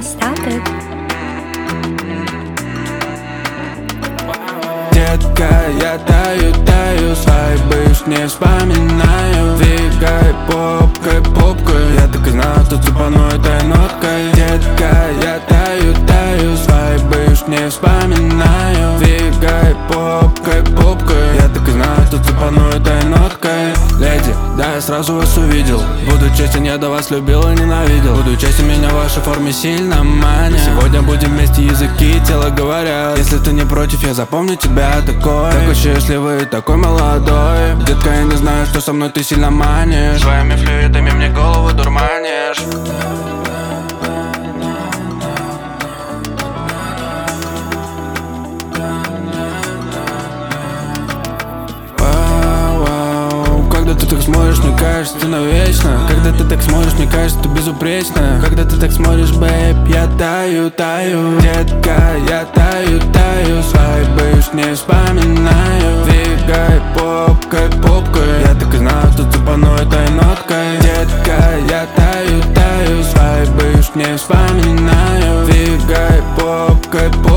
stop it. Детка, я таю, свайбыш не вспоминаю. Двигай попкой, я так и знал, что цепану этой ноткой. Детка, я таю, свайбыш не вспоминаю. Двигай попкой, я так и знал, что цепану этой ноткой. Леди, да, я сразу вас увидел. Буду честен, я до вас любил и ненавидел. Буду честен, меня в вашей форме сильно манит. Сегодня будем вместе, языки и тело говорят. Если ты не против, я запомню тебя такой счастливый, такой молодой. Детка, я не знаю, что со мной ты сильно манишь. Своими флюидами мне голову дурманишь. Когда ты так смотришь, мне кажется, ты навечно. Когда ты так смотришь, мне кажется, ты безупречно. Когда ты так смотришь, бэйб, я таю. Детка, я таю, свайбыш не вспоминаю. Двигай попкой, я так и знал, что цепану этой ноткой. Детка, я таю, свайбыш не вспоминаю. Двигай попкой,